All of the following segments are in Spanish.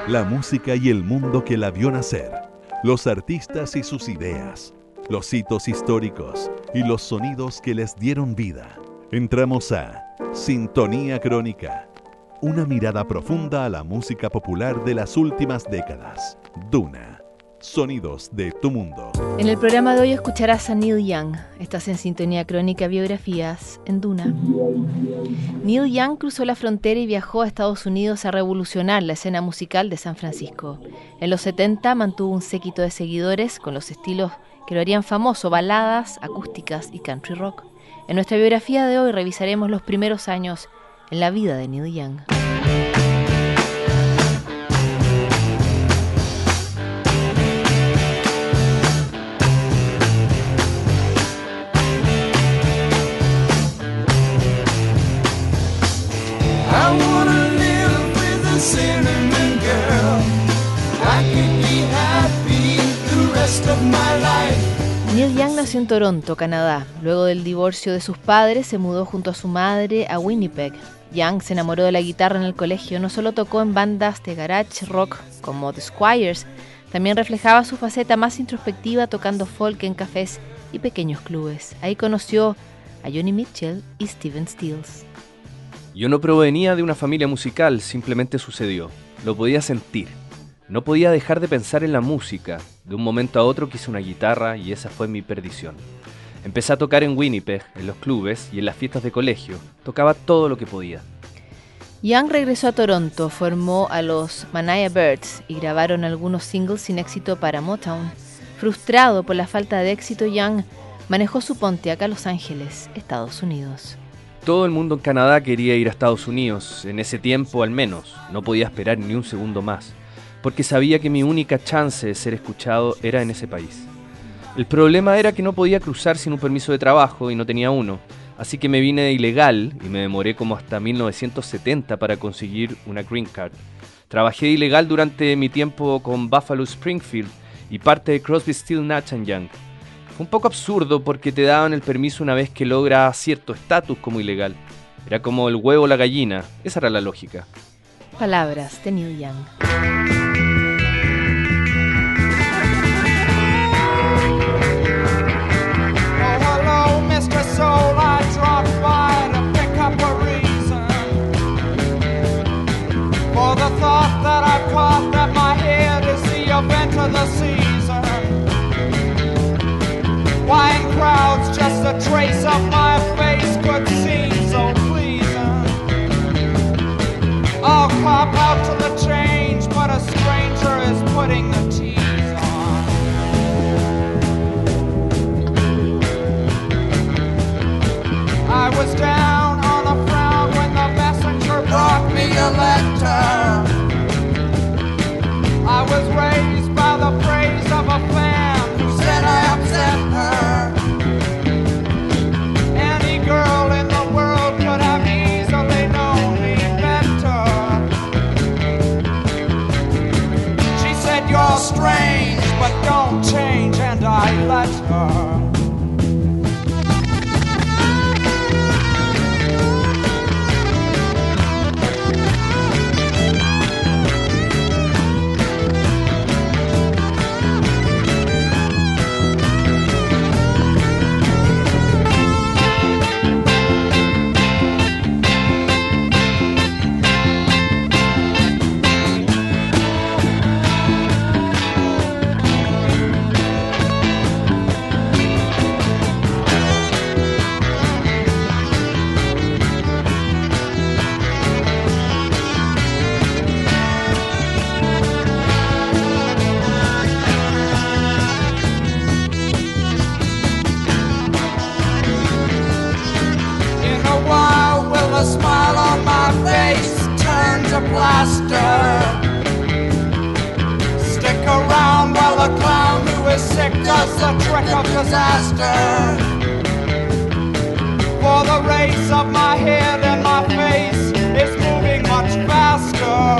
La música y el mundo que la vio nacer, los artistas y sus ideas, los hitos históricos y los sonidos que les dieron vida. Entramos a Sintonía Crónica, una mirada profunda a la música popular de las últimas décadas. Duna, sonidos de tu mundo. En el programa de hoy escucharás a Neil Young. Estás en Sintonía Crónica, biografías en Duna. Neil Young cruzó la frontera y viajó a Estados Unidos a revolucionar la escena musical de San Francisco. En los 70 mantuvo un séquito de seguidores con los estilos que lo harían famoso: baladas, acústicas y country rock. En nuestra biografía de hoy revisaremos los primeros años en la vida de Neil Young. Neil Young nació en Toronto, Canadá. Luego del divorcio de sus padres, se mudó junto a su madre a Winnipeg. Young se enamoró de la guitarra en el colegio. No solo tocó en bandas de garage rock como The Squires, también reflejaba su faceta más introspectiva tocando folk en cafés y pequeños clubes. Ahí conoció a Joni Mitchell y Stephen Stills. Yo no provenía de una familia musical, simplemente sucedió. Lo podía sentir. No podía dejar de pensar en la música. De un momento a otro quise una guitarra y esa fue mi perdición. Empecé a tocar en Winnipeg, en los clubes y en las fiestas de colegio. Tocaba todo lo que podía. Young regresó a Toronto, formó a los Mania Birds y grabaron algunos singles sin éxito para Motown. Frustrado por la falta de éxito, Young manejó su Pontiac a Los Ángeles, Estados Unidos. Todo el mundo en Canadá quería ir a Estados Unidos, en ese tiempo al menos. No podía esperar ni un segundo más, porque sabía que mi única chance de ser escuchado era en ese país. El problema era que no podía cruzar sin un permiso de trabajo y no tenía uno, así que me vine de ilegal y me demoré como hasta 1970 para conseguir una green card. Trabajé de ilegal durante mi tiempo con Buffalo Springfield y parte de Crosby, Stills, Nash & Young. Fue un poco absurdo porque te daban el permiso una vez que logras cierto estatus como ilegal. Era como el huevo o la gallina, esa era la lógica. Palabras de Neil Young. Soul, I dropped by to pick up a reason for the thought that I caught that my head is the event of the season. Why in crowds just a trace of my face could seem so pleasing. I'll cop out to the change, but a stranger is putting the tease on. I was down on the ground when the messenger brought me a letter. I was raised by the praise of a fan who said I upset her. Any girl in the world could have easily known me better. She said, you're strange, but don't change, and I let her. For the race of my head and my face is moving much faster.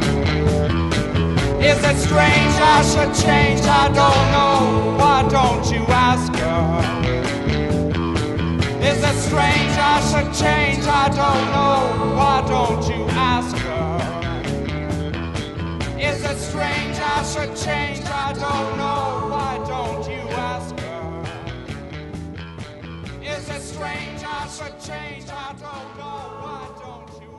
Is it strange I should change? I don't know. Why don't you ask her? Is it strange I should change? I don't know. Why don't you ask her? Is should change, I don't know. Why don't you ask her? Is it strange I should change? I don't know. Why don't you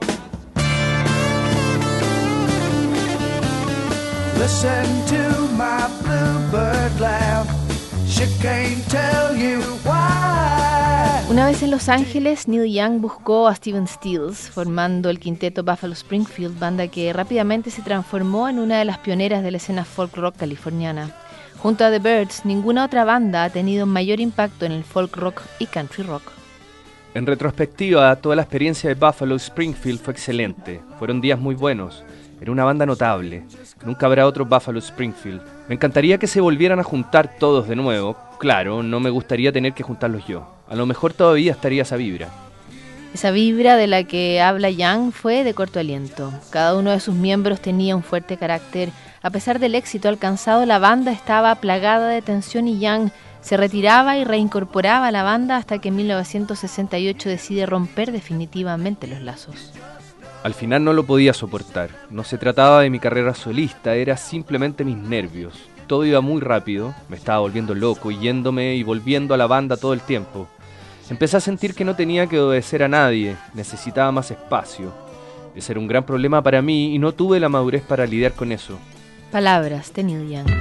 ask her? Listen to my bluebird laugh. She can't tell you why. Una vez en Los Ángeles, Neil Young buscó a Stephen Stills, formando el quinteto Buffalo Springfield, banda que rápidamente se transformó en una de las pioneras de la escena folk rock californiana. Junto a The Byrds, ninguna otra banda ha tenido mayor impacto en el folk rock y country rock. En retrospectiva, toda la experiencia de Buffalo Springfield fue excelente. Fueron días muy buenos. Era una banda notable. Nunca habrá otro Buffalo Springfield. Me encantaría que se volvieran a juntar todos de nuevo. Claro, no me gustaría tener que juntarlos yo. A lo mejor todavía estaría esa vibra. Esa vibra de la que habla Young fue de corto aliento. Cada uno de sus miembros tenía un fuerte carácter. A pesar del éxito alcanzado, la banda estaba plagada de tensión y Young se retiraba y reincorporaba a la banda hasta que en 1968 decide romper definitivamente los lazos. Al final no lo podía soportar. No se trataba de mi carrera solista, era simplemente mis nervios. Todo iba muy rápido, me estaba volviendo loco, yéndome y volviendo a la banda todo el tiempo. Empecé a sentir que no tenía que obedecer a nadie, necesitaba más espacio. Ese era un gran problema para mí y no tuve la madurez para lidiar con eso. Palabras de Neil Young.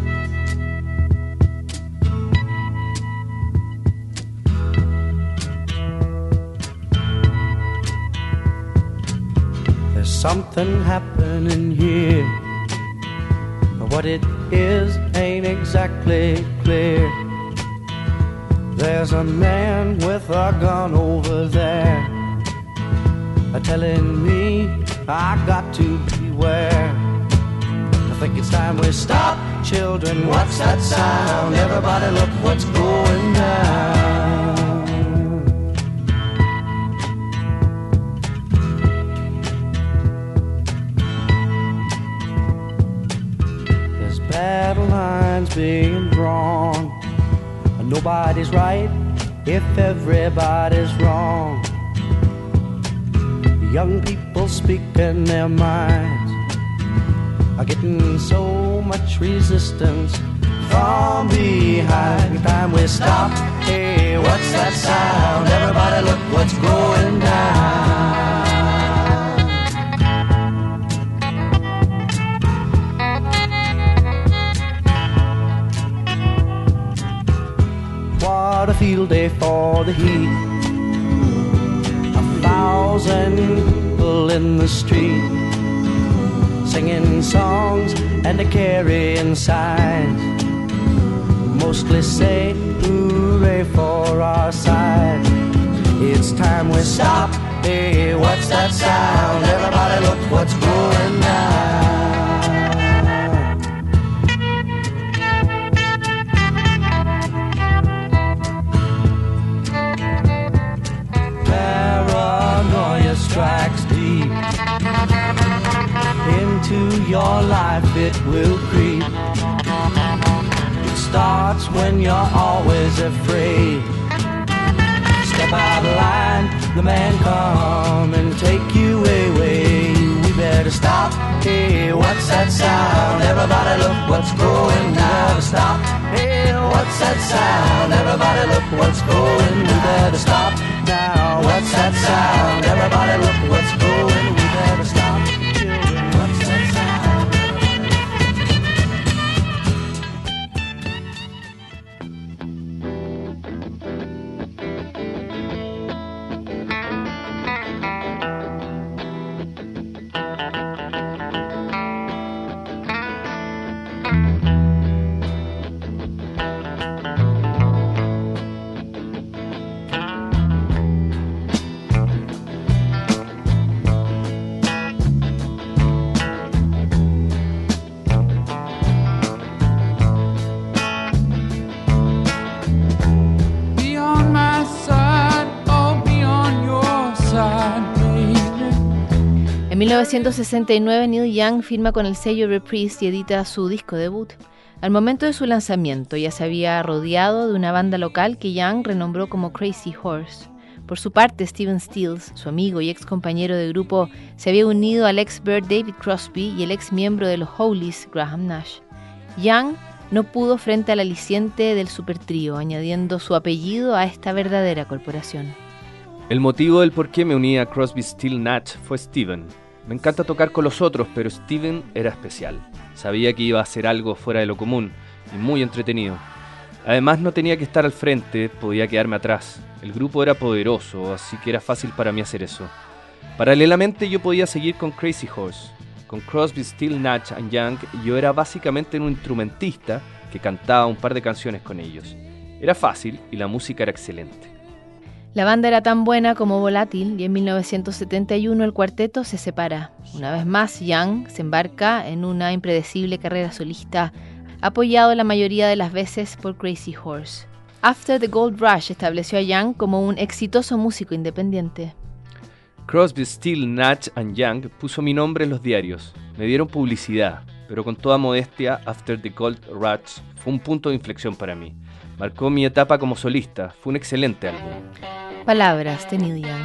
There's something happening here. What it is ain't exactly clear. There's a man with a gun over there, telling me I got to beware. I think it's time we stop, children. What's that sound? Everybody look what's going down. Battle lines being drawn. Nobody's right if everybody's wrong. Young people speaking their minds are getting so much resistance from behind. Time we stop. Hey, what's that sound? Everybody look what's going down. What a field day for the heat. 1,000 people in the street, singing songs and carrying signs, mostly say hooray for our side. It's time we stop. Hey, what's that sound? Everybody look what's going down. Strikes deep into your life, it will creep. It starts when you're always afraid. Step out of line, the man come and take you away. We better stop. Hey, what's that sound? Everybody look what's going down. Stop. Hey, what's that sound? Everybody look what's going. We better stop now. What's that sound? Everybody look what's going. We better stop. Children, what's that sound? En 1969, Neil Young firma con el sello Reprise y edita su disco debut. Al momento de su lanzamiento ya se había rodeado de una banda local que Young renombró como Crazy Horse. Por su parte, Stephen Stills, su amigo y ex compañero de grupo, se había unido al ex Byrd David Crosby y el ex miembro de los Hollies, Graham Nash. Young no pudo frente al aliciente del supertrío, añadiendo su apellido a esta verdadera corporación. El motivo del por qué me uní a Crosby, Stills, Nash fue Steven. Me encanta tocar con los otros, pero Steven era especial. Sabía que iba a hacer algo fuera de lo común y muy entretenido. Además, no tenía que estar al frente, podía quedarme atrás. El grupo era poderoso, así que era fácil para mí hacer eso. Paralelamente, yo podía seguir con Crazy Horse. Con Crosby, Stills, Nash and Young, yo era básicamente un instrumentista que cantaba un par de canciones con ellos. Era fácil y la música era excelente. La banda era tan buena como volátil y en 1971 el cuarteto se separa. Una vez más, Young se embarca en una impredecible carrera solista, apoyado la mayoría de las veces por Crazy Horse. After the Gold Rush estableció a Young como un exitoso músico independiente. Crosby, Stills, Nash and Young puso mi nombre en los diarios. Me dieron publicidad, pero con toda modestia, After the Gold Rush fue un punto de inflexión para mí. Marcó mi etapa como solista. Fue un excelente álbum. Palabras de Neil Young.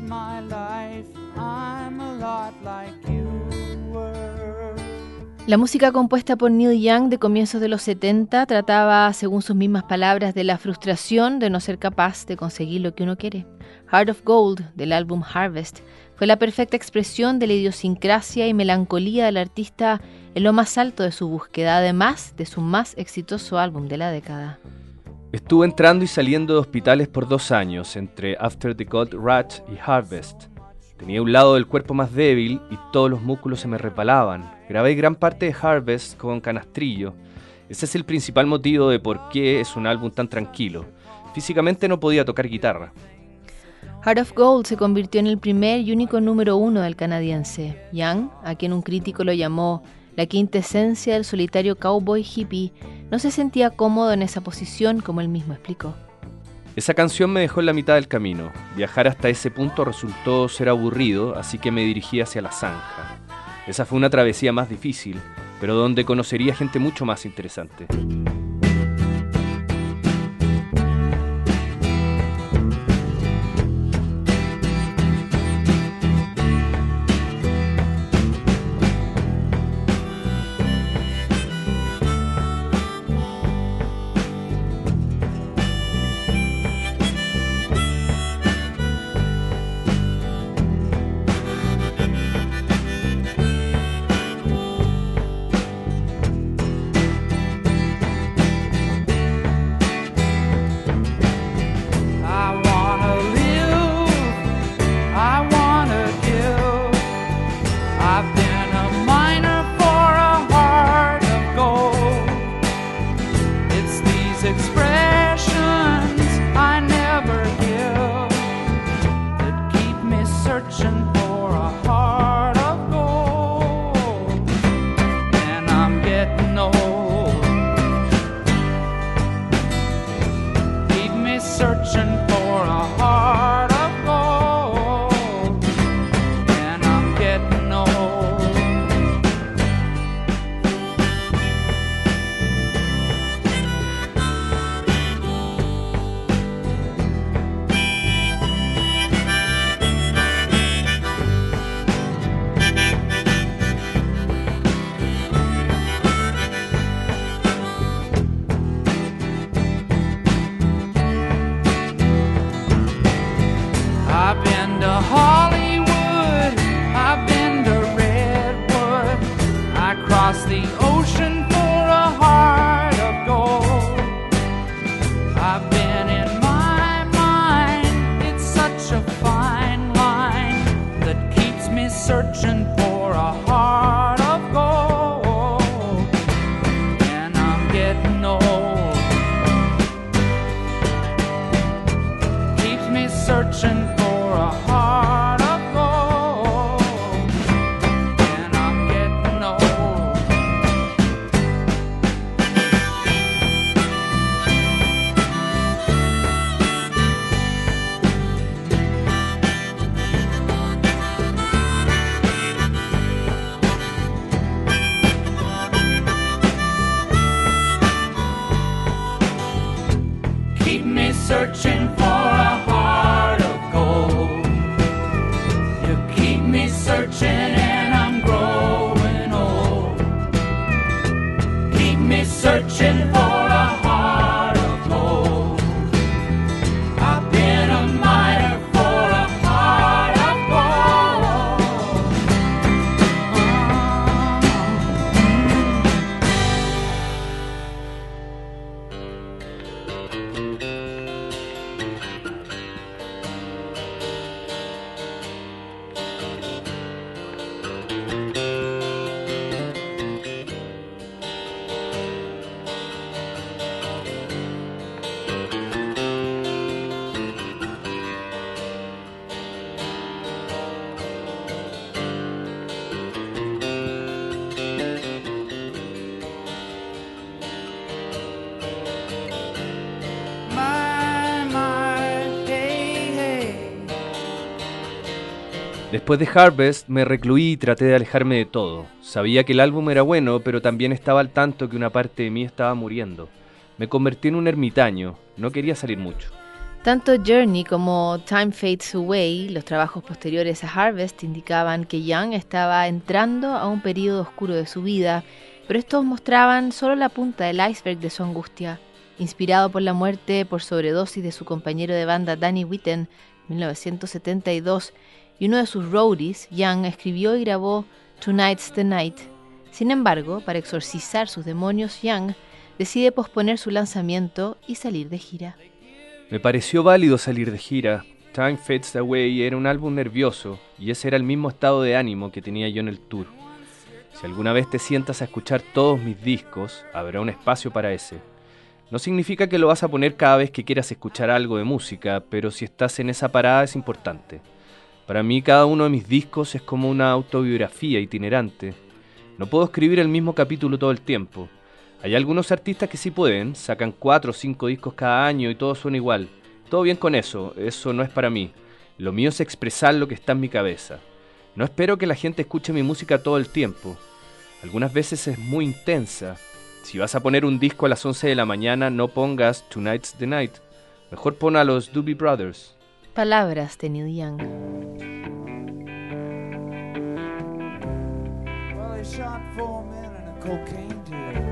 my life, I'm a lot like you were. La música compuesta por Neil Young de comienzos de los 70 trataba, según sus mismas palabras, de la frustración de no ser capaz de conseguir lo que uno quiere. Heart of Gold, del álbum Harvest, fue la perfecta expresión de la idiosincrasia y melancolía del artista en lo más alto de su búsqueda, además de su más exitoso álbum de la década. Estuve entrando y saliendo de hospitales por 2 años, entre After the Gold Rush y Harvest. Tenía un lado del cuerpo más débil y todos los músculos se me resbalaban. Grabé gran parte de Harvest con canastrillo. Ese es el principal motivo de por qué es un álbum tan tranquilo. Físicamente no podía tocar guitarra. Heart of Gold se convirtió en el primer y único número 1 del canadiense. Young, a quien un crítico lo llamó la quintesencia del solitario cowboy hippie, no se sentía cómodo en esa posición, como él mismo explicó. Esa canción me dejó en la mitad del camino. Viajar hasta ese punto resultó ser aburrido, así que me dirigí hacia la zanja. Esa fue una travesía más difícil, pero donde conocería gente mucho más interesante. Searching for a heart of gold. You keep me searching and I'm growing old. Keep me searching for a heart of gold. I've been a miner for a heart of gold. Después de Harvest me recluí y traté de alejarme de todo. Sabía que el álbum era bueno, pero también estaba al tanto que una parte de mí estaba muriendo. Me convertí en un ermitaño, no quería salir mucho. Tanto Journey como Time Fades Away, los trabajos posteriores a Harvest, indicaban que Young estaba entrando a un periodo oscuro de su vida, pero estos mostraban solo la punta del iceberg de su angustia. Inspirado por la muerte por sobredosis de su compañero de banda Danny Whitten en 1972 y uno de sus roadies, Young escribió y grabó Tonight's the Night. Sin embargo, para exorcizar sus demonios, Young decide posponer su lanzamiento y salir de gira. Me pareció válido salir de gira. Time Fades Away era un álbum nervioso y ese era el mismo estado de ánimo que tenía yo en el tour. Si alguna vez te sientas a escuchar todos mis discos, habrá un espacio para ese. No significa que lo vas a poner cada vez que quieras escuchar algo de música, pero si estás en esa parada es importante. Para mí cada uno de mis discos es como una autobiografía itinerante. No puedo escribir el mismo capítulo todo el tiempo. Hay algunos artistas que sí pueden, sacan 4 o 5 discos cada año y todo suena igual. Todo bien con eso no es para mí. Lo mío es expresar lo que está en mi cabeza. No espero que la gente escuche mi música todo el tiempo. Algunas veces es muy intensa. Si vas a poner un disco a las 11 de la mañana, no pongas Tonight's the Night. Mejor pon a los Doobie Brothers. Palabras de Neil Young. Well, he shot 4 men in a cocaine deal.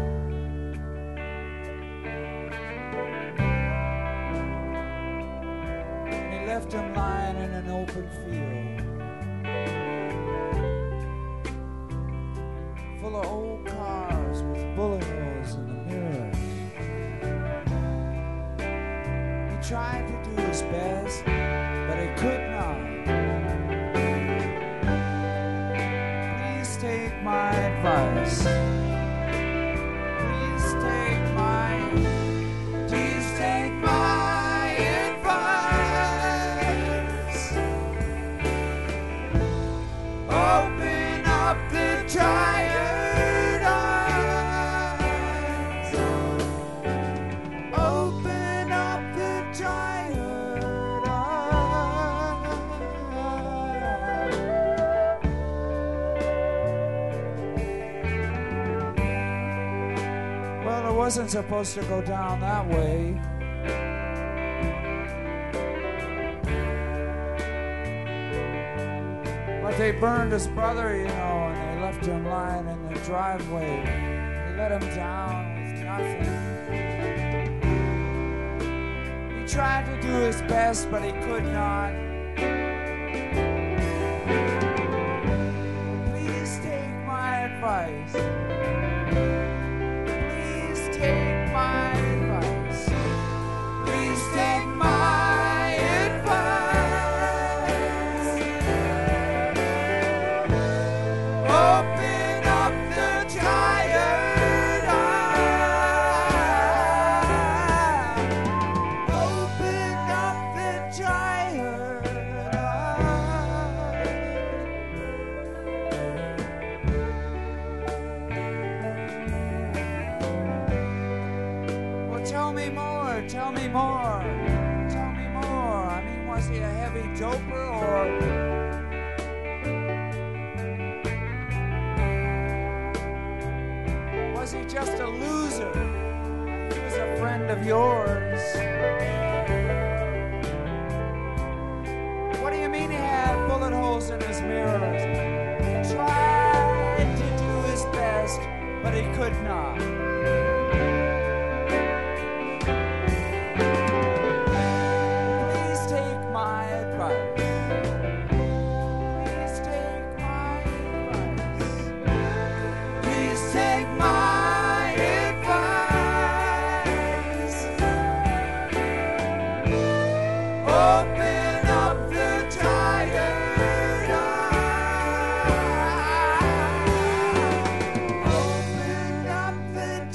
Left him lying in an open field full of old cars with bullet holes in the mirrors. He tried to do his best, but he could not. Please take my advice. Please take my open up the tired eyes. Open up the tired eyes. Well, it wasn't supposed to go down that way. But they burned his brother, you know, and they left him lying in the driveway. They let him down with nothing. He tried to do his best, but he could not. Please take my advice. Please take my advice. Please take my Tell me more. Tell me more. I mean, was he a heavy doper or was he just a loser? He was a friend of yours. What do you mean he had bullet holes in his mirrors? He tried to do his best, but he could not. Open up the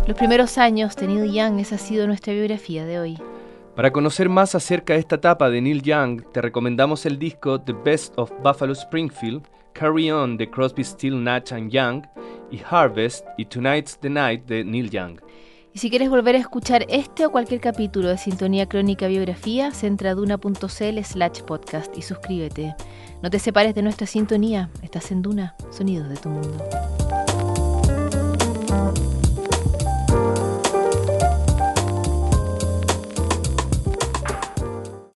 Los primeros años de Neil Young, esa ha sido nuestra biografía de hoy. Para conocer más acerca de esta etapa de Neil Young, te recomendamos el disco The Best of Buffalo Springfield, Carry On de Crosby, Stills, Nash & Young, y Harvest y Tonight's the Night de Neil Young. Y si quieres volver a escuchar este o cualquier capítulo de Sintonía Crónica Biografías, entra a duna.cl/podcast y suscríbete. No te separes de nuestra sintonía, estás en Duna, sonidos de tu mundo.